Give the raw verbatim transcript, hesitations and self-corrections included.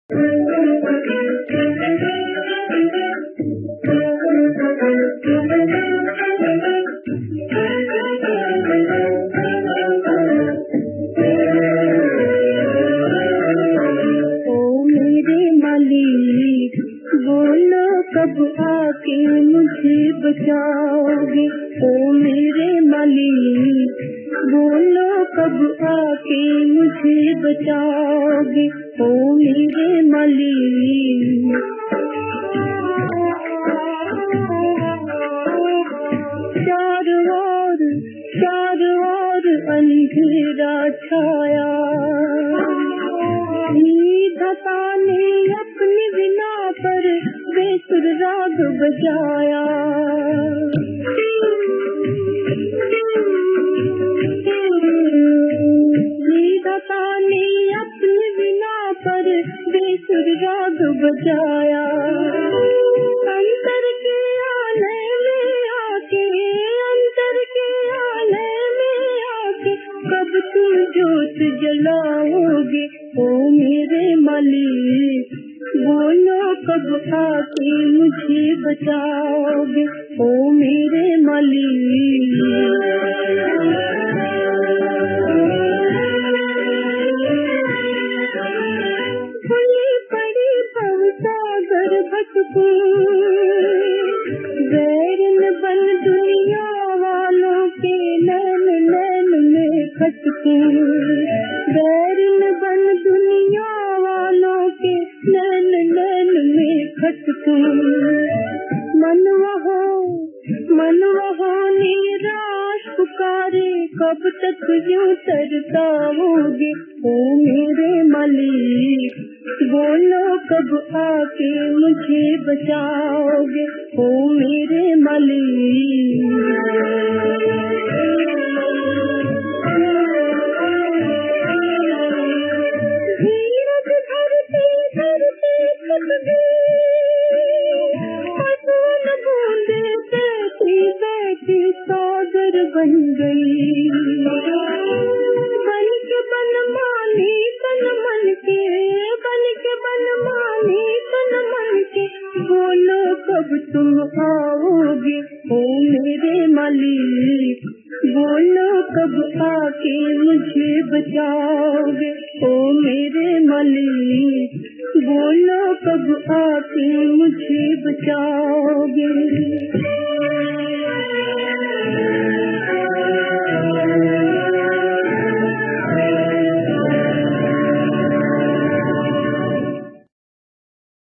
बोलो कब आके मुझे बचाओगे, ओ मेरे मालिक बोलो कब आके मुझे बचाओगे, ओ मेरे मालिक। चारों ओर चारों ओर अंधेरा छाया, विधाता ने अपनी विना पर बेसुर राग बजाया। विधाता ने अपनी विना पर बेसुर राग बजाया। अंतर के आने में आके अंतर के आने में आके कब तुम जोत जलाओगे, ओ मेरे मालिक बोलो कब आके मुझे बचाओगे, ओ मेरे मालिक। खुली पड़ी भवसागर भटकूं, गैर न बन दुनिया वालों के नैन नैन में खटकूं, गैर न बन दुनिया वालों के नैन नैन में खटकूं। मनवा हो मनवा हो निराश पुकारे कब तक यूं तरसाओगे, ओ मेरे मालिक बोलो कब आके मुझे बचाओगे, ओ मेरे मालिक। धीरज धरते धरते थक गई, असूल बूंदे बहती बहती सागर बन गई। बन के बन मानी तन मन के, बन के बन मानी तन मन के बोलो कब तुम आओगे, ओ मेरे मालिक बोलो कब आके मुझे बचाओगे, ओ मेरे मालिक बोलो कब आके मुझे बचाओगे।